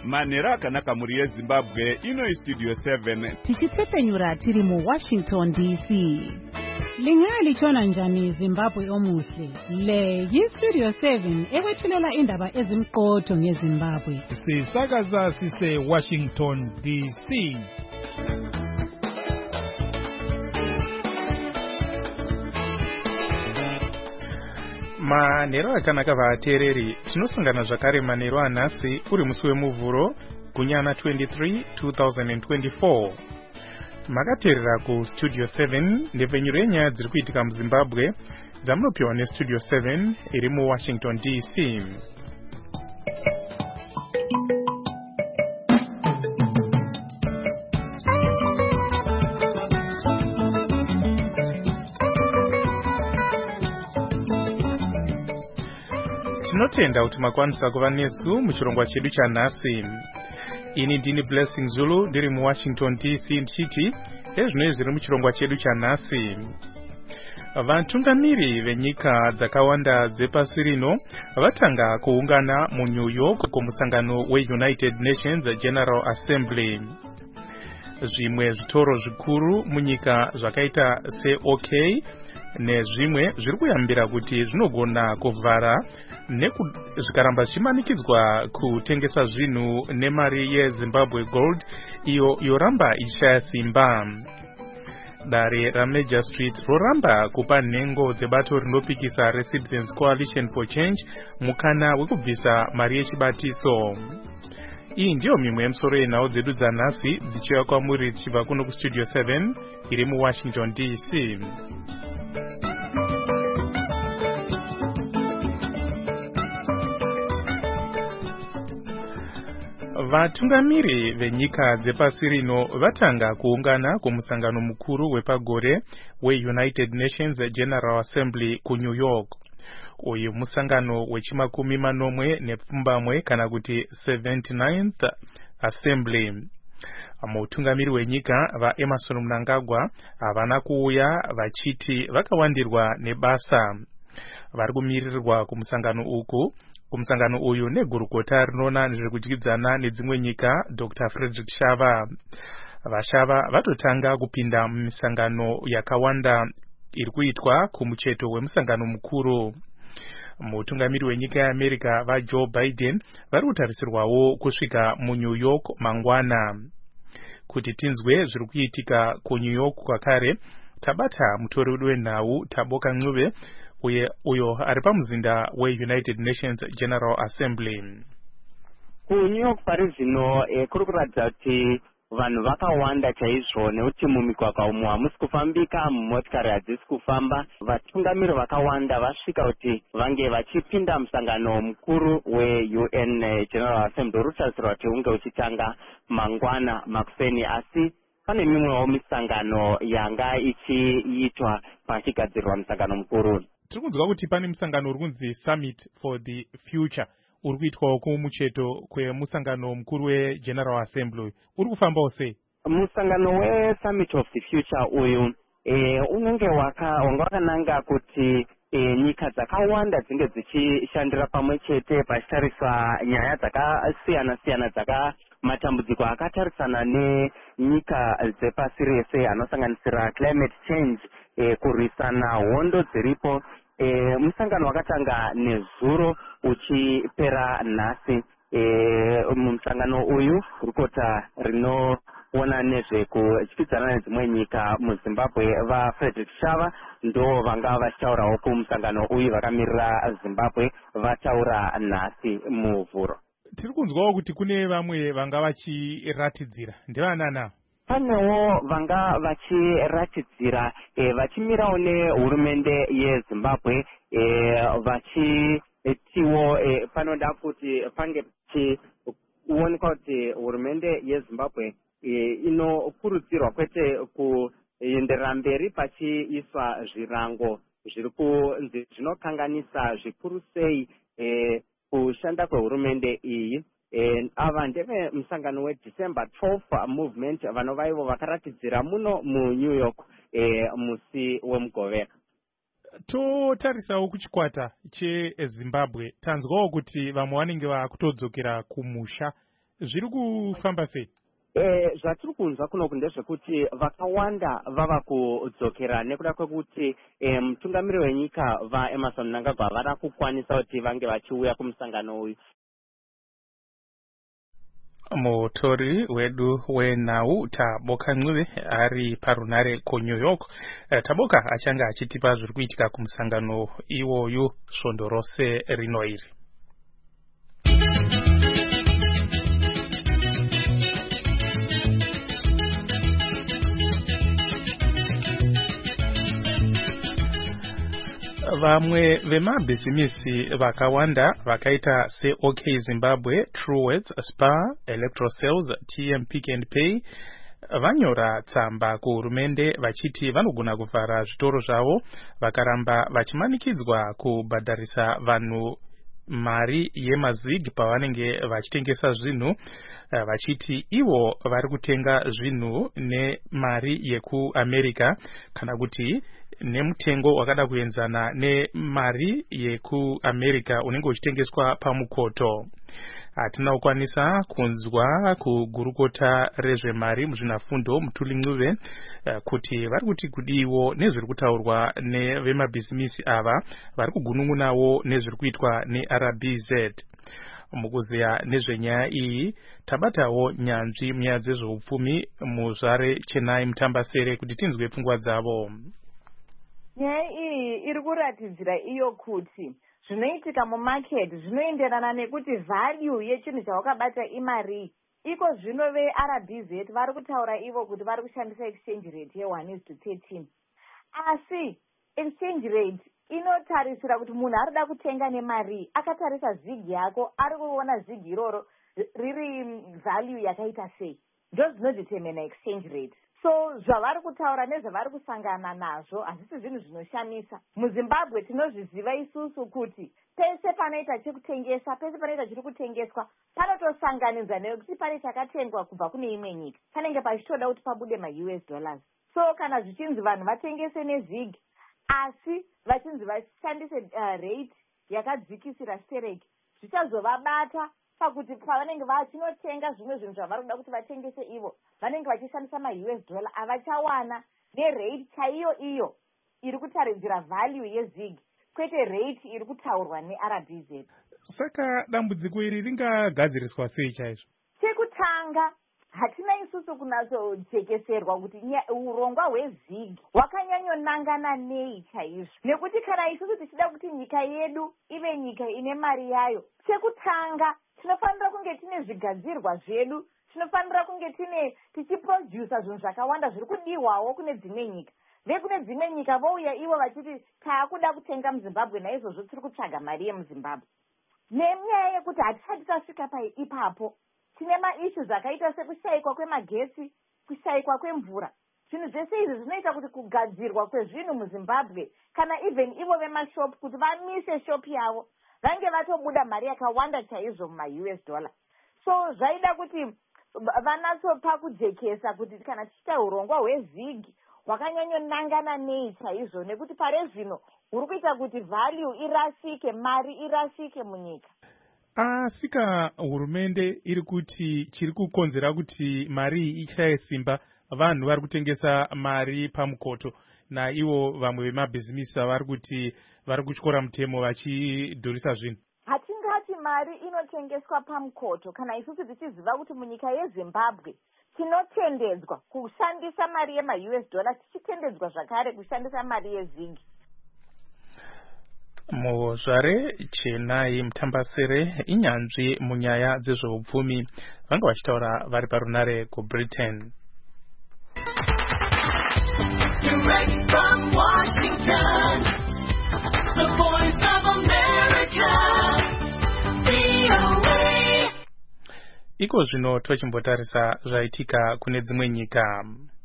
Manhero akanaka muri yeZimbabwe, ino Studio 7. Tichitsepenyura tiri mu Washington DC. Lingalichona njani Zimbabwe omuhle? Le yi-Studio 7 ekwethulela indaba ezimqotho ngeZimbabwe. Sisakaza sise Washington DC. Manhero akanaka vateereri, tinosangana zvakare manhero anhasi uri musi wemuvhuro gunyana 23 2024. Makateerera ku Studio 7 ndepfenyuro yenyaya dziri kuitika muZimbabwe dzamunopiwa neStudio 7 iri muWashington DC. Tinotenda kuti makwanisa kuva nesu muchirongwa chedu chanhasi. Ini ndini Blessing Zulu ndiri muWashington DC ndichiti ezvinoi zviri muchirongwa chedu chanhasi. Vatungamiri venyika dzakawanda dzepasi rino vatanga kuungana muNew York kumusangano weUnited Nations General Assembly. Zvimwe zvitoro zvikuru munyika zvakaita seOK nezvimwe zviri kuyambira kuti zvinogona kuvhara zvikaramba zvichimanikidzwa kutengesa zvinhu nemari yeZimbabwe Gold iyo yoramba ichishaya simba. Dare raMajor Street roramba kupa nhengo dzebato rinopikisa reCitizens Coalition for Change mukana wekubvisa mari yechibatiso. Iyi ndiyo mimwe yemisoro yenhau dzedu dzanhasi dzichiuya kwamuri tichibva kuno kuStudio 7 iri muWashington DC. Vatungamiri venyika dzepasi rino vatanga kuungana kumusangano mukuru wepagore weUnited Nations General Assembly kuNew York. Uyu musangano wechimakumi manomwe nepfumbamwe kana kuti 79th Assembly. Mutungamiri wenyika vaEmerson Mnangagwa havana kuuya vachiti vakawandirwa nebasa. Vari kumirirwa kumusangano uyu negurukota rinoona nezvekudyidzana nedzimwe nyika Dr. Frederick Shava. Vashava vatotanga kupinda mumisangano yakawanda iri kuitwa kumucheto wemusangano mukuru. Mutungamiri wenyika yeAmerica vaJoe Biden vari kutarisirwawo kusvika muNew York mangwana. Kuti tinzwe zviri kuitika kuNew York kwakare, tabata mutori wedu wenhau Taboka Ncube uyo ari pamuzinda weUnited Nations General Assembly. KuNew York pari zvino kuri kuratidza kuti vanhu vakawanda chaizvo nekuti mumigwagwa umu hamusi kufambika, motikari hadzisi kufamba. Vatungamiri vakawanda vasvika kuti vange vachipinda musangano mukuru weUN General Assembly uri kutarisirwa kuti unge uchitanga mangwana makuseni, asi pane mimwewo misangano yanga ichiitwa pachigadzirwa musangano mukuru. Tiri kunzwa kuti pane musangano uri kunzi Summit for the Future uri kuitwawo kumucheto kwemusangano mukuru weGeneral Assembly. Uri kufambawo sei? Musangano weSummit of the Future uyu unenge wanga wakananga kuti nyika dzakawanda dzinge dzichishandira pamwe chete pachitariswa nyaya dzakasiyana-siyana matambudziko akatarisana nenyika dzepasi rese anosanganisira climate change, kurwisana hondo dziripo. Musangano wakatanga nezuro uchipera nhasi. Musangano uyu gurukota rinoona nezvekudyidzana nedzimwe nyika muZimbabwe vaFrederick Shava ndo vanga vachitaurawo kumusangano uyu, vakamirira Zimbabwe vataura nhasi muvhuro. Tiri kunzwawo kuti kune vamwe vanga vachiratidzira, ndivanana? Panewo vanga vachiratidzira vachimirawo nehurumende yeZimbabwe vachitiwo panoda kuti pange chiwonekwa kuti hurumende yeZimbabwe inokurudzirwa kwete kuenderera mberi pachiiswa zvirango zviri kunzi zvinokanganisa zvikuru sei kushanda kwehurumende iyi. Ava ndeve musangano weDecember 12 movement vanova ivo vakaratidzira muno muNew York musi wemugovera. Totarisawo kuchikwata cheZimbabwe, tanzwawo kuti vamwe vanenge vakutodzokera kumusha. zviri kufamba sei? Zvatiri kunzwa kunoku ndezvekuti vakawanda vava kudzokera nekuda kwekuti mutungamiri wenyika vaEmmerson Mnangagwa vada kukwanisa kuti vange vachiuya kumusangano uyu. Mutori wedu wenhau Taboka Ncube ari parunare kuNew York. Taboka achanga achitipa zviri kuitika kumusangano iwoyu svondo rose rino iri. Vamwe vemabhizimisi vakawanda vakaita seOK Zimbabwe, Truworths, Spar, Electrosales, TM Pick and Pay vanyora tsamba kuhurumende vachiti vanogona kuvhara zvitoro zvavo vakaramba vachimanikidzwa kubhadharisa vanhu mari yemazig pavanenge vachitengesa zvinhu, vachiti ivo vari kutenga zvinhu nemari yekuAmerica kana kuti nemutengo wakada kuenzana nemari yekuAmerica unenge uchitengeswa pamukoto. Hatina kukwanisa kunzwa kugurukota rezvemari muzvinafundo Mutuli Ncube kuti vari kuti kudiwo nezviri kutaurwa nevemabhizimisi ava vari kugunungunawo nezviri kuitwa neRBZ. Mukuziya nezvenyaya iyi tabatawo nyanzvi munyaya dzezveupfumi muZvare Chenai Mutambasere kuti tinzwe pfungwa dzavo. Nyaya iyi iri kuratidzira iyo kuti zvinoitika mumarket zvinoenderana nekuti value yechinhu chawakabata imari. Iko zvino veRBZ vari kutaura ivo kuti vari kushandisa exchange rate ye1:13. Asi exchange rate inotarisira kuti munhu arida kutenga nemari akatarisa zig yako ari kuona zig iroro riri value yakaita sei. Ndo zvinodetermina exchange rate. So zvavari kutaura nezvavari kusangana nazvo hazisi zvinhu zvinoshamisa. MuZimbabwe tinozviziva isusu kuti pese panoita chekutengesa, pese panoita chiri kutengeswa panotosanganidza nekuti pane chakatengwa kubva kune imwe nyika. Panenge pachitoda kuti pabude maUS dollars. So kana zvichinzi vanhu vatengese nezig asi vachinzi vashandise rate yakadzikisira stereki, zvichazovabata pakuti pavanenge vachinotenga zvimwe zvinhu zvavari kuda kuti vatengese ivo vanenge vachishandisa maUS dollar avachawana nerate chaiyo iyo iri kutaridzira value yezig kwete rate iri kutaurwa neRBZ. Saka dambudziko iri ringagadziriswa sei chaizvo? Chekutanga hatina isusu kunatsojekeserwa kuti urongwa hwezig hwakanyanyonangana nei chaizvo, nekuti kana isusu tichida kuti nyika yedu ive nyika ine mari yayo, chekutanga tinofanira kunge tine zvigadzirwa zvedu, tinofanira kunge tichiprodusa zvinhu zvakawanda zviri kudiwawo kune dzimwe nyika. Vekune dzimwe nyika vouya ivo vachiti taakuda kutenga muZimbabwe naizvozvo tiri kutsvaga mari yemuZimbabwe. Nenyaya yekuti hatisati tasvika ipapo tine maishu zvakaita sekushayikwa kwemagetsi, kushayikwa kwemvura. Zvinhu zvese izvi zvinoita kuti kugadzirwa kwezvinhu muZimbabwe kana even ivo vemashopu kuti vamise shopu yavo vange vatobuda mari yakawanda chaizvo mumaUS dollar. So zvaida kuti vanatsopa kujekesa kuti kana tichita urongwa hwezig hwakanyanyonangana nei chaizvo, nekuti pare zvino huri kuita kuti value irasike, mari irasike munyika. Asika hurumende iri kuti chiri kukonzera kuti mari ishaye simba, vanhu vari kutengesa mari pamukoto naivo vamwe vemabhizimisi vari kuti vari kutyora mutemo vachidhurisa zvinhu. Hatingati mari inotengeswa pamukoto kana isusu tichiziva kuti munyika yeZimbabwe tinotendedzwa kushandisa mari yemaUS dollar, tichitendedzwa zvakare kushandisa mari yezig. Muzvare Chenai Mutambasere inyanzvi munyaya dzezveupfumi vanga vachitaura vari parunare kuBritain. Direct from Washington, the voice of America, VOA. Iko zvino tochimbotarisa zvaitika kune dzimwe nyika.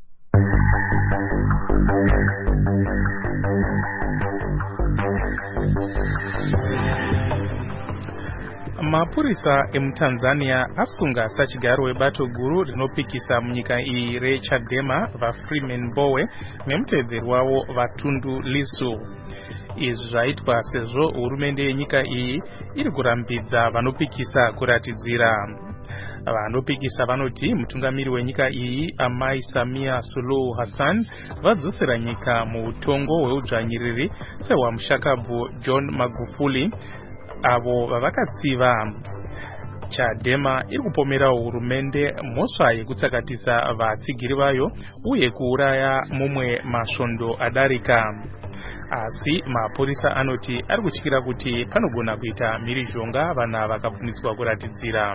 Mapurisa emuTanzania asunga sachigaro webato guru rinopikisa munyika iyi reChadema vaFreeman Mbowe nemutedzeri wavo vaTundu Lissu. Izvi zvaitwa sezvo hurumende yenyika iyi iri kurambidza vanopikisa kuratidzira. vanopikisa vanoti mutungamiri wenyika iyi amai Samia Suluhu Hassan vadzosera nyika muutongo hweudzvanyiriri sehwamushakabvu John Magufuli avo vavakatsiva. Chadema iri kupomera hurumende mhosva yekutsakatisa vatsigiri vayo uye kuuraya mumwe masvondo adarika. Asi mapurisa anoti ari kutyira kuti panogona kuita mhirizhonga vana vakabvumidzwa kuratidzira.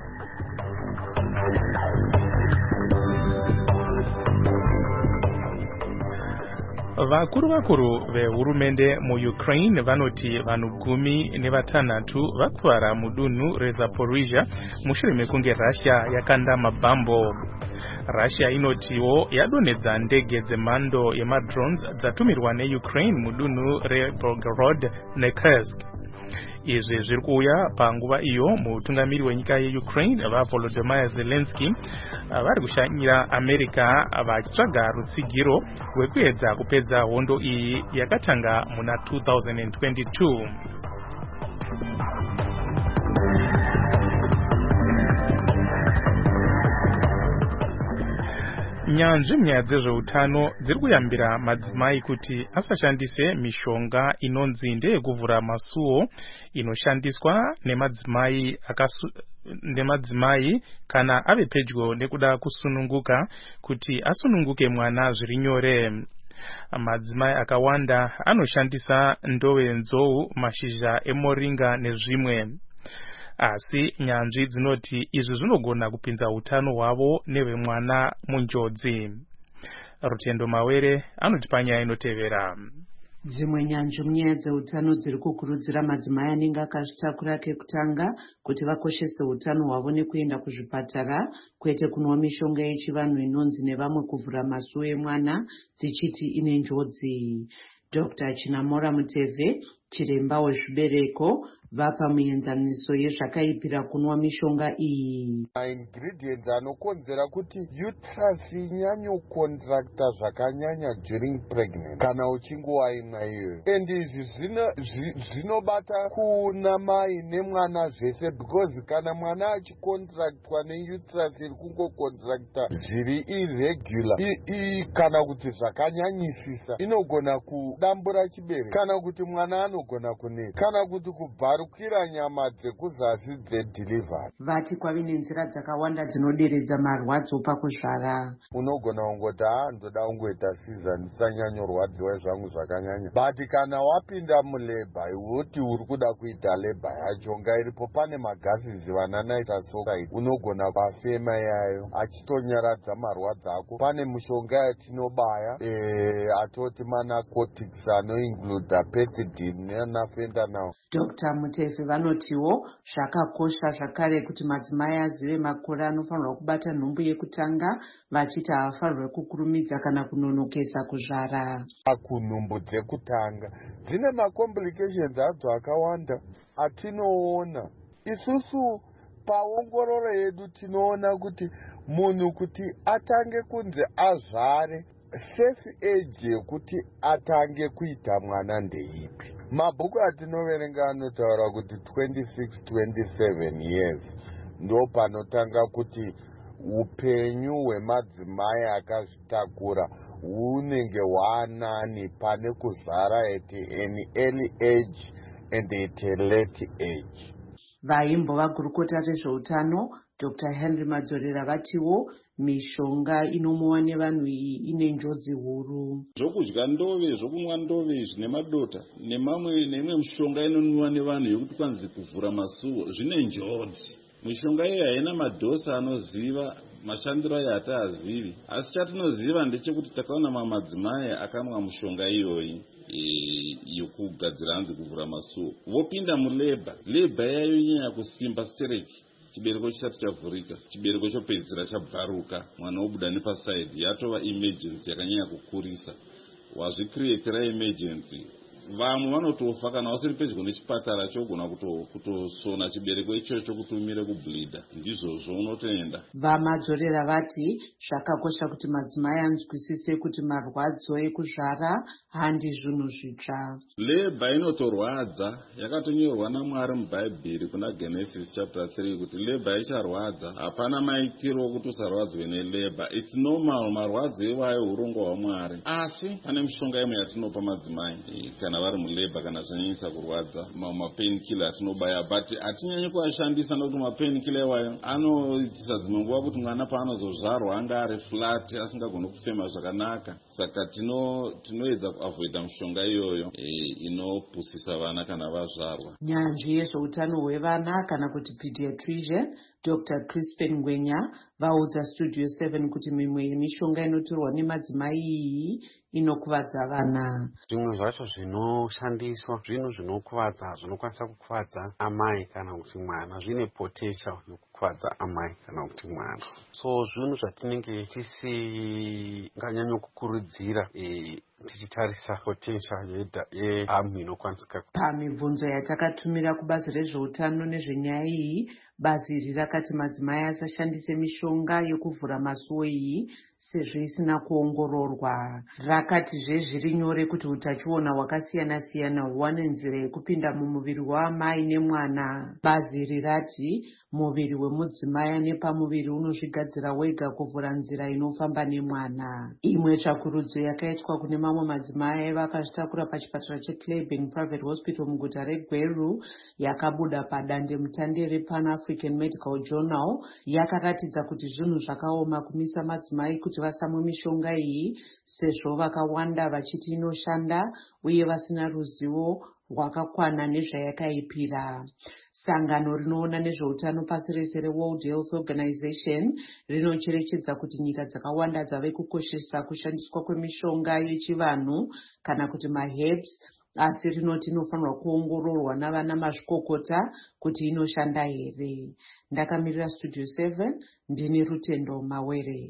Vakuru vehurumende muUkraine vanoti vanhu 16 vakuvara mudunhu reZaporizhia mushure mekunge Russia yakanda mabhambo. Russia inotiwo yadonhedza ndege dzemhando yemadrones dzatumirwa neUkraine mudunhu reBelgorod neKursk. Izvi zviri kuuya panguva iyo mutungamiri wenyika yeUkraine vaVolodymyr Zelensky vari kushanyira America vachitsvaga rutsigiro rwekuedza kupedza hondo iyi yakatanga muna 2022. Nyanzvi munyaya dzezveutano dziri kuyambira madzimai kuti asashandise mishonga inonzi ndeyekuvhura masuo inoshandiswa nemadzimai kana ave pedyo nekuda kusununguka kuti asununguke mwana zviri nyore. Madzimai akawanda anoshandisa ndove nzou, mashizha emoringa nezvimwe. Asi nyanzvi dzinoti izvi zvinogona kupinza utano hwavo nevemwana munjodzi. Rutendo Mawere anoti panyaya inotevera. Dzimwe nyanzvi munyaya dzeutano dziri kukurudzira madzimai anenge akazvitakura kekutanga kuti vakoshese utano hwavo nekuenda kuzvipatara kwete kunwa mishonga yechivanhu inonzi nevamwe kuvhura masuo emwana dzichiti ine njodzi. Dr. Chinamora Muteve, chiremba wezvibereko, vapa muenzaniso yezvakaipira kunwa mishonga iyi. Ingredients anokonzera kuti uterus inyanyokontrakta zvakanyanya during pregnancy kana uchinge waimwa iyoyo. And izvi zvinobata kuna mai nemwana zvese because kana mwana achikontraktwa neuterus iri kungokontrakta zviri irregular kana kuti zvakanyanyisisa inogona kudambura chibereko kana kuti mwana anogona kuneta kana kuti kubvarukira nyama dzekuzasi dzedelivery. Vati kwave nenzira dzakawanda dzinoderedza marwadzo pakuzvara. Unogona kungoti ndoda kungoita season ndisanyanyorwadziwa zvangu zvakanyanya, but kana wapinda muleba woti uri kuda kuita leba yacho ngairipo pane magasizi vananaita soka unogona pafema yayo achitonyaradza marwadzo ako. Pane mushonga yatinobaya atoti manacotics anoinclude pethidine nanafentanyl. Dr. Mutefe vanotiwo zvakakosha zvakare kuti madzimai azive makore anofanirwa kubata nhumbu yekutanga vachiti havafanirwa kukurumidza kana kunonokesa kuzvara. Kunhumbu dzekutanga dzine macomplications adzo akawanda atinoona. Isusu paongororo yedu tinoona kuti munhu kuti atange kunze azvare safe age yekuti atange kuita mwana ndeipi. Mabhuku atinoverenga anotaura kuti 26-27 years ndo panotanga kuti upenyu hwemadzimai akazvitakura hunenge hwaanani pane kuzvara at an early age and at a late age. Vaimbo vagurukota rezveutano Dr. Henry Madzorera vatiwo mishonga inomwiwa nevanhu iyi ine njodzi huru. Zvokudya ndove, zvokumwa ndove zvine madota neimwe mishonga inonwiwa nevanhu yokuti kwanzi kuvhura masuo zvine njodzi. Mishonga iyi haina madhosa anoziva, mashandiro ayo hataazivi, asi chatinoziva ndechekuti takaona madzimai akamwa mishonga iyoyi yokugadzira hanzi kuvhura masuo vopinda muleba yayo inyanya kusimba stereki, chibereko chisati chavhurika, chibereko chopedzisira chabvaruka, mwana obuda nepasaidi, yatova emergency yakanyanya kukurisa. Wazvicreatera emergency vamwe vanotofa kana vasiri pedyo nechipatara chogona kutosona chibereko ichocho kuti umire kubhulidha. Ndizvozvo unotoenda. Vamadzorera vati zvakakosha kuti madzimai anzwisise kuti marwadzo ekuzvara handi zvinhu zvitsva. Labor inotorwadza, yakatonyorwa naMwari mubhaibheri kuna Genesis chapter 3 kuti labor icharwadza, hapana maitiro kuti usarwadzwe nelabor. It's normal, marwadzo iwayo urongo hwaMwari. Asi pane mishonga imwe yatinopa madzimai kana vari mulabor kana zvanyanyisa kurwadza, mapain killer atinobaya, but hatinyanyi kuashandisa nokuti mapain killer iwayo anoitisa dzimwe nguva kuti mwana paanozozvarwa anga ari flat asingagoni kufema zvakanaka. Saka tinoedza kuavoida mishonga iyoyo inopusisa vana kana vazvarwa. Nyanzvi yezveutano hwevana kana kuti pediatrician Dr. Crispin Ngwenya vaudza Studio 7 kuti mimwe yemishonga inotorwa nemadzimai iyi inokuvadza vana. Zvimwe zvacho zvinoshandiswa zvinhu zvinokuvadza, zvinokwanisa kukuvadza amai kana kuti mwana, zvine potential yokukuvadza amai kana kuti mwana. So zvinhu zvatinenge tisinganyanyo kukurudzira tichitarisa potential yehamu inokwanisika. Pamibvunzo yatakatumira kubazi rezveutano nezvenyaya iyi, bazi iri rakati madzimai asashandise mishonga yekuvhura masuo iyi sezvo isina kuongororwa. Rakatizve zviri nyore kuti utachiona hwakasiyana-siyana huwane nzira yekupinda mumuviri waamai nemwana. Bazi iri rati muviri wemudzimai ane pamuviri unozvigadzira wega kuvhura nzira inofamba nemwana. Imwe tsvakurudzo yakaitwa kune mamwe madzimai vakazvitakura pachipatara cheClaybank Private Hospital muguta reGweru yakabuda padandemutande rePan African Medical Journal yakaratidza kuti zvinhu zvakaoma kumisa madzimai kuti vasamwe mishonga iyi sezvo vakawanda vachiti inoshanda uye vasina ruzivo rwakakwana nezvayakaipira. Sangano rinoona nezveutano pasi rese reWorld Health Organization rinocherechedza kuti nyika dzakawanda dzave kukoshesa kushandiswa kwemishonga yechivanhu kana kuti maherbs, asi rinoti inofanirwa kuongororwa navana mazvikokota kuti inoshanda here. Ndakamirira Studio 7, ndini Rutendo Mawere.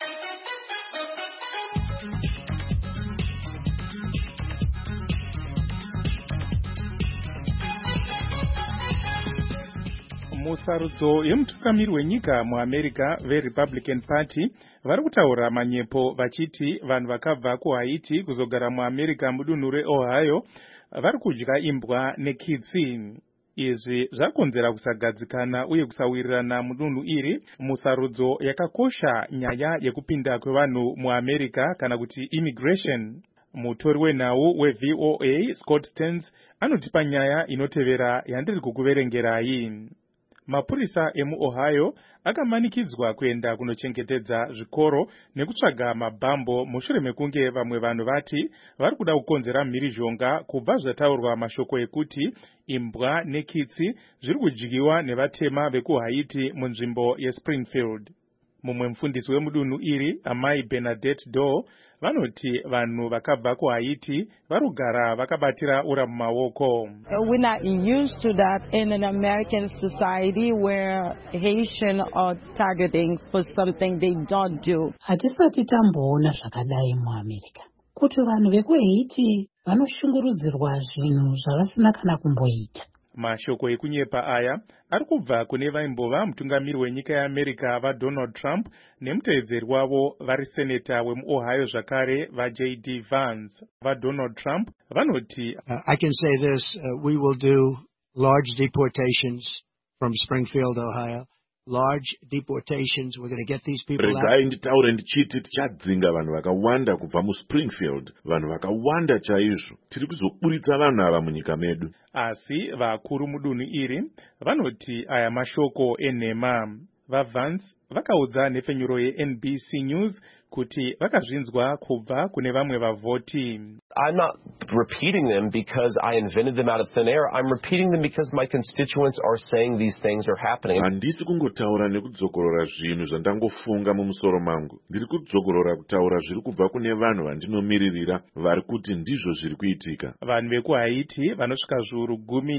Musarudzo yemutungamiri wenyika muAmerica veRepublican Party vari kutaura manyepo vachiti vanhu vakabva kuHaiti kuzogara muAmerica mudunhu reOhio vari kudya imbwa nekitsi. Izvi zvakonzera kusagadzikana uye kusawirirana mudunhu iri musarudzo yakakosha nyaya yekupinda kwevanhu muAmerica kana kuti immigration. Mutori wenhau weVOA Scott Stearns anotipa nyaya inotevera yandiri kukuverengerai. Mapurisa emuOhio akamanikidzwa kuenda kunochengetedza zvikoro nekutsvaga mabhambo mushure mekunge vamwe vanhu vati vari kuda kukonzera mhirizhonga kubva zvataurwa mashoko ekuti imbwa nekitsi zviri kudyiwa nevatema vekuHaiti munzvimbo yeSpringfield. Mumwe mufundisi wemudunhu iri, amai Bernadette Doe, vanoti vanhu vakabva kuHaiti vari kugara vakabatira ura mumaoko. We're not used to that in an American society where Haitian are targeting for something they don't do. Hatisati tamboona zvakadai muAmerica. Kuti vanhu vekuHaiti vanoshungurudzirwa zvinhu zvavasina kana kumboita. Mashoko ekunyepa aya ari kubva kune vaimbova mutungamiri wenyika yeAmerica vaDonald Trump nemutevedzeri wavo vari seneta wemuOhio zvakare vaJD Vance. VaDonald Trump vanoti I can say this, we will do large deportations from Springfield, Ohio. Large deportations. We're going to get these people out. Regai nditaure ndichiti tichadzinga vanhu vakawanda kubva muSpringfield, vanhu vakawanda chaizvo. Tiri kuzoburitsa vanhu ava munyika medu. Asi vakuru mudunhu iri vanoti aya mashoko enhema. VaVance vakaudza nhefenyuro yeNBC News kuti vakazvinzwa kubva kune vamwe vavhoti. I'm not repeating them because I invented them out of thin air. I'm repeating them because my constituents are saying these things are happening. Handisi kungotaura nekudzokorora zvinhu zvandangofunga mumusoro mangu. Ndiri kudzokorora kutaura zviri kubva kune vanhu vandinomiririra vari kuti ndizvo zviri kuitika. Vanhu vekuHaiti vanosvika zviuru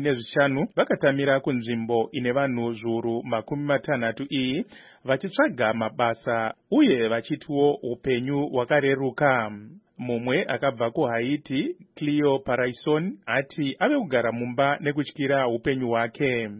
15 vakatamira kunzvimbo ine vanhu zviuru 60 iyi vachitsvaga mabasa uye vachitiwo upenyu hwakareruka. mumwe akabva kuhaiti Cleo Paraison ati ave kugara mumba nekutyira upenyu hwake.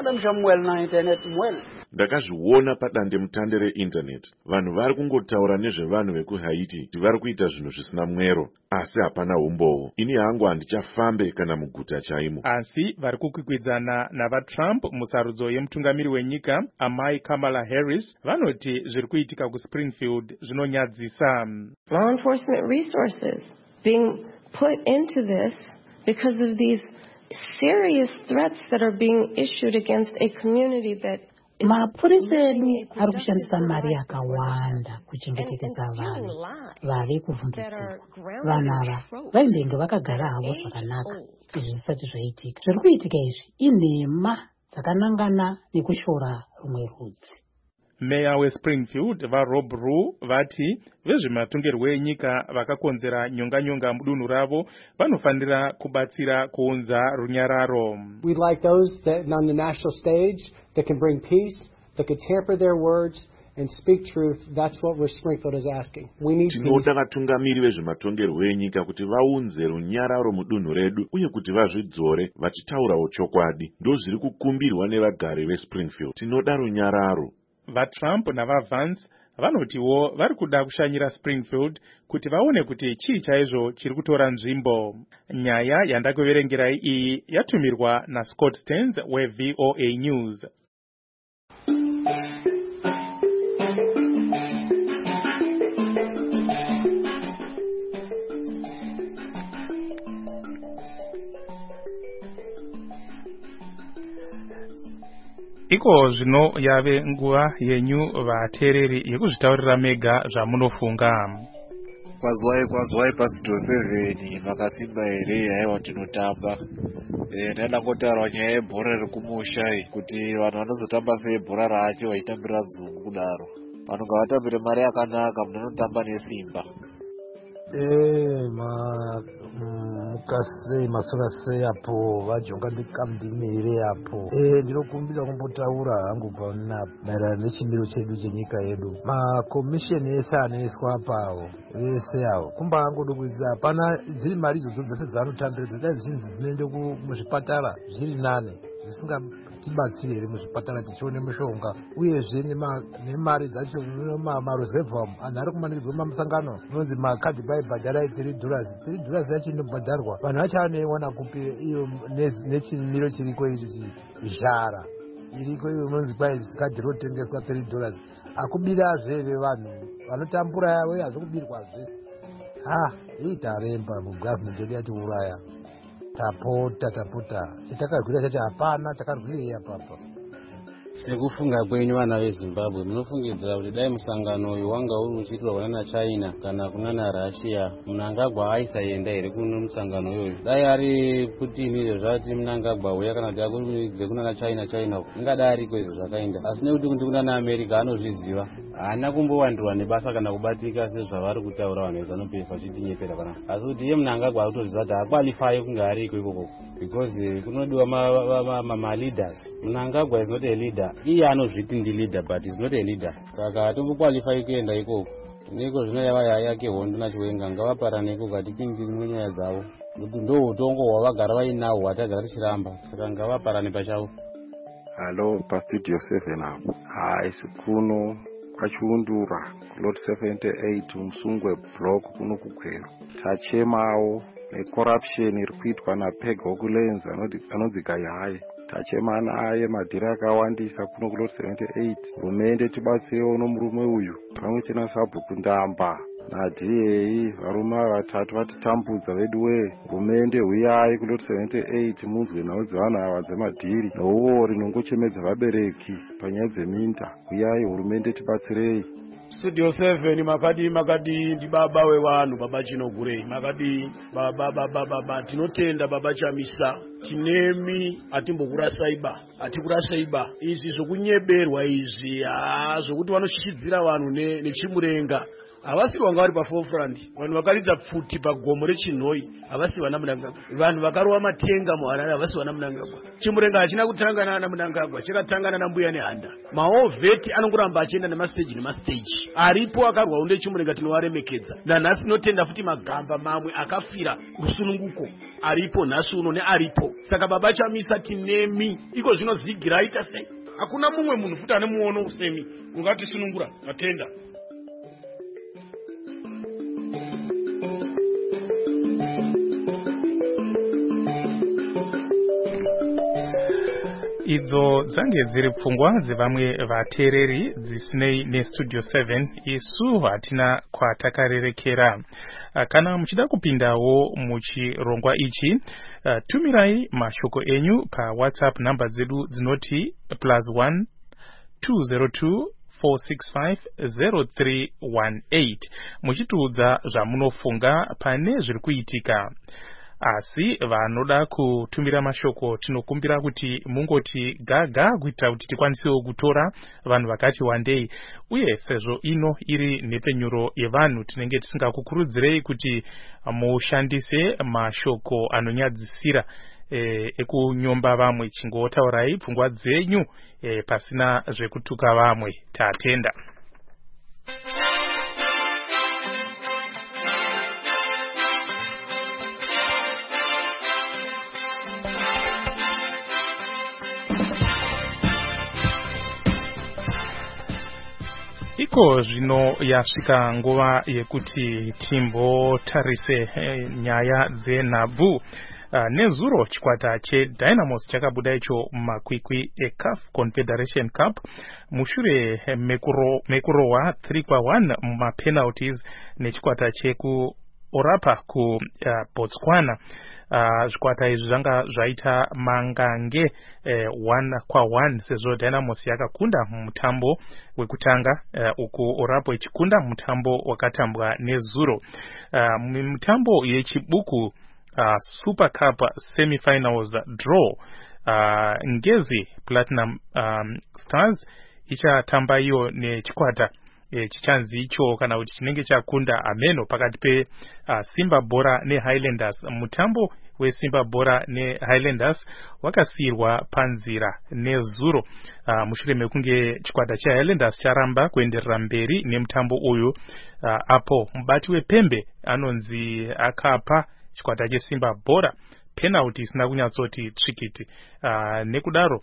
Ndakazviona padande mutande reinternet. Vanhu vari kungotaura nezvevanhu vekuhaiti kuti vari kuita zvinhu zvisina mwero, asi hapana umbowo. Ini hangu handichafambe kana muguta chaimo. Asi vari kukwikwidzana navaTrump musarudzo yemutungamiri wenyika amai Kamala Harris vanoti zviri kuitika kuSpringfield zvinonyadzisa. Law enforcement resources being put into this because of these serious threats that are being issued against a community that mapurisa edu ari kushandisa mari yakawanda kuchengetedza vanhu vari kuvhundutsirwa. Vanhu ava vaindenge vakagara havo zvakanaka izvi zvisati zvaitika. Zviri kuitika izvi inhema dzakanangana nekushora rumwe rudzi. Meya weSpringfield vaRob Rue vati vezvematongerwo enyika vakakonzera nyonganyonga mudunhu ravo vanofanira kubatsira kuunza runyararo. We'd like those that on the national stage that can bring peace, that can tamper their words and speak truth. That's what Springfield is asking. We need peace. Tinoda vatungamiri vezvematongerwo enyika kuti vaunze runyararo mudunhu redu uye kuti vazvidzore vachitaurawo chokwadi. Ndozviri kukumbirwa nevagari veSpringfield. Tinoda runyararo. VaTrump navaVance vanotiwo vari kuda kushanyira Springfield kuti vaone kuti chii chaizvo chiri kutora nzvimbo. Nyaya yandakuverengerai iyi yatumirwa naScott Stearns weVOA News. Iko zvino yave nguva yenyu vateereri yekuzvitaurira mega zvamunofunga. Kwazwai pastudio 7 makasimba here haiwa tinotamba. Ndaida kotaura nyaya yebhora rekumusha kuti vanhu vanozotamba sei bhora racho vaitambira dzungu kudaro. Vanhu ngavatambire mari yakanaka, munhu anotamba nesimba. Mukasei masora sei apo vajonga ndikamdimire apo ndinokumbira kumbotaura hangu maererano nechimiro chedu chenyika yedu. Makomisheni ese anoiswa apawo vese avo kumba angodokwidza hapana dziri mari idzodzo dzese dzaanotambira dzodai zhinji dzinoende muzvipatara zviri nane zvisingatibatsiri here muzvipatara tichione mishonga uyezve nemari dzacho marosevhom anhu ari kumanikidzwa mamusangano inonzi makadhi baibhadharai $3 yacho inobhadharwa vanhu vacho anoiwana kupi iyo nechimiro chiriko ichi zhara iriko iyo inonzi kwai kadhi rotengeswa $3 akubirazve vanhu vanotambura yavo hazvokubirwazve taremba mugavhmendi yedu yatiuraya. Tapota chatakagwira chacho hapana takarwirei apapa. Sekufunga kwenyu vana veZimbabwe munofungidzira kuti dai musangano uyu wanga uri uchiitwa kuna naChina kana kuna naRussia Mnangagwa aisaenda here kuno musangano uyoyo? Dai ari kutini zvati Mnangagwa uya kana kuti akurumidze kuna naChina ingadai ariko izvo zvakaenda, asi nekuti kuna naAmerica anozviziva haana kumbowandirwa nebasa kana kubatika sezvavari kutaura vanhu veZANU-PF vachitinyepera kana, asi kuti iye Mnangagwa akutozviziva kuti hakwalifai kunge ariko ikoko because kunodiwa ma-leaders. Mnangagwa is not a leader. Iye anozviti ndi leader but is not a leader. Saka hatombokwalifai kuenda ikoko. Niko zvino yava yake Hondo naChiwenga ngavaparane ikoko hatipindiri munyaya dzavo. Nokuti ndo utongo hwavagara vainahwo hwatagara tichiramba. Saka ngavaparane pachavo. Hello, pastudio 7 apo. Haisi kuno kwachiundura kulot 78 Musungwe block kuno kukwero. Tachemawo necorruption iri kuitwa naPega wokulenza anonzi Gaihai. Tachema naye madhiri akawandisa kuno kulot 78. Hurumende tibatsirewo nomurume uyu pamwe chena Sabhuku Ndamba naDA varume vatatu vatitambudza vedu we. Hurumende huyai kulot 78 munzwe nhau dzevanhu ava dzemadhiri nouori nongochemedza vabereki panyaya dzeminda. Huyai hurumende tibatsirei. Studio 7 makadi ndi baba wevanhu baba Chinogurei makadi baba tinotenda baba Chamisa tinemi atikurasaiba izvi zvokunyeberwa izvi zvokuti vanoshishidzira vanhu nechimurenga havasi vanga vari paforefront. Vanhu vakaridza pfuti pagomo rechinhoi havasi vana Mnangagwa. Vanhu vakarova matenga muHarare havasi vana Mnangagwa. Chimurenga hachina kutangana naMnangagwa, chakatangana nambuya nehanda. Maovheti anongoramba achienda nemastage aripo akarwawo ndechimurenga tinovaremekedza. Nanhasi tinotenda futi magamba mamwe akafira rusununguko aripo nhasi uno nearipo. Saka baba Chamisa tinemi iko zvino zigira aita sei. Hakuna mumwe munhu futi ane muono usemi ungatisunungura matenda. Idzo dzange dziri pfungwa dzevamwe vateereri dzisinei nestudio 7 isu hatina kwatakarerekera. Kana muchida kupindawo muchirongwa ichi, tumirai mashoko enyu pa WhatsApp namba dzedu dzinoti +1 202 465 0318 muchitiudza zvamunofunga pane zviri kuitika. Asi vanoda kutumira mashoko tinokumbira kuti mungoti gaga kuita kuti tikwanisewo kutora vanhu vakati wandei, uye sezvo ino iri nepenyuro yevanhu tinenge tisingakukurudzirei kuti mushandise mashoko anonyadzisira ekunyomba vamwe. Chingotaurai pfungwa dzenyu pasina zvekutuka vamwe. Tatenda. Iko zvino yasvika nguva yekuti timbotarise nyaya dzenhabvu. Nezuro chikwata cheDynamos chakabuda icho mumakwikwi eCAF Confederation Cup mushure mekurowa 3-1 mumapenalties nechikwata chekuOrapa kuBotswana. Zvikwata izvi zvanga zvaita mangange 1-1 sezvo Dynamos yakakunda mutambo wekutanga uku Orapo ichikunda mutambo wakatambwa nezuro. Mutambo yechibuku Super Cup semi-finals draw, Ngezi Platinum Stars ichatamba iyo nechikwata chichanzi icho kana kuti chinenge chakunda Ameno pakati pe Simba Bora neHighlanders. Mutambo weSimba Bora neHighlanders wakasiyirwa panzira nezuro mushure mekunge chikwata cheHighlanders charamba kuenderera mberi nemutambo uyu. Apo mubati wepembe anonzi akapa chikwata cheSimba Bora penalty isina kunyatsoti tsvikiti. Nekudaro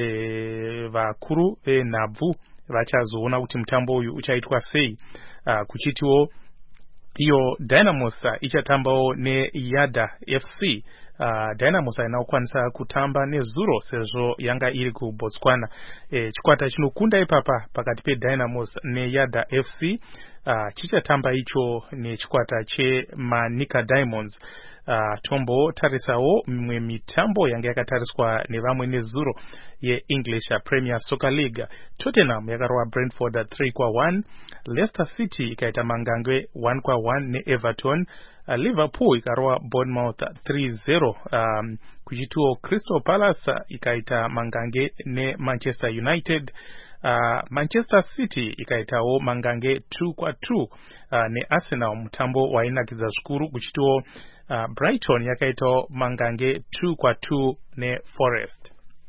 vakuru venhabvu vachazoona kuti mutambo uyu uchaitwa sei. Kuchitiwo iyo Dynamos ichatambawo neYada FC. Dynamos haina kukwanisa kutamba nezuro sezvo yanga iri kuBotswana. Chikwata chinokunda ipapa pakati peDynamos neYada FC chichatamba icho nechikwata cheManika Diamonds. Tombo tarisawo mimwe mitambo yanga yakatariswa nevamwe nezuro yeEnglish Premier Soccer League. Tottenham yakarova Brentford 3-1, Leicester City ikaita mangange 1-1 neEverton, Liverpool ikarova Bournemouth 3-0, kuchitiwo Crystal Palace ikaita mangange neManchester United. Manchester City ikaitawo mangange 2-2 neArsenal, mutambo wainakidza zvikuru. Kuchitiwo Brighton yakaitawo mangange 2-2 neForest.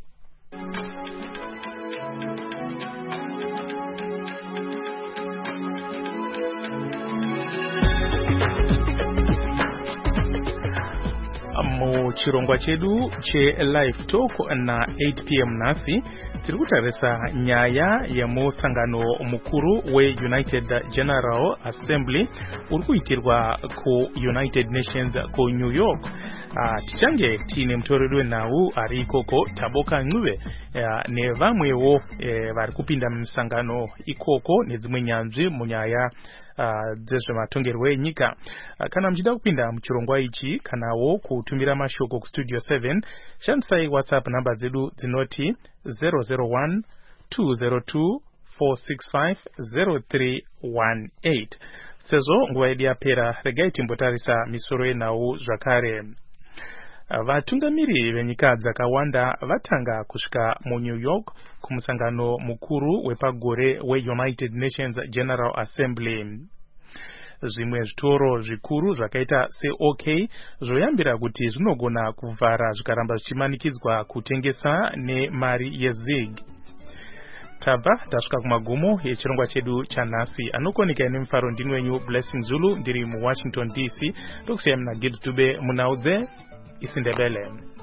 Muchirongwa chedu cheLive Talk na 8 p.m. nasi tiri kutarisa nyaya yemusangano mukuru weUnited General Assembly uri kuitirwa kuUnited Nations ku New York. Tichange tiine mutoreri wenhau ari ikoko Taboka Ncube nevamwewo vari kupinda mumusangano ikoko nedzimwe nyanzvi munyaya dzezvematongerwo enyika. Kana muchida kupinda muchirongwa ichi kanawo kutumira mashoko kustudio 7, shandisai WhatsApp namba dzedu dzinoti 001 202 465 0318. Sezvo nguva yedu yapera, regai timbotarisa misoro yenhau zvakare. Vatungamiri venyika dzakawanda vatanga kusvika muNew York kumusangano mukuru wepagore weUnited Nations General Assembly. Zvimwe zvitoro zvikuru zvakaita seOK zvoyambira kuti zvinogona kuvhara zvikaramba zvichimanikidzwa kutengesa nemari yeZig. Tabva tasvika kumagumo echirongwa chedu chanhasi. Anokonika nemufaro ndini wenyu Blessing Zulu ndiri muWashington DC. Ndokusiyana naGibbs Dube munaudze isindebele.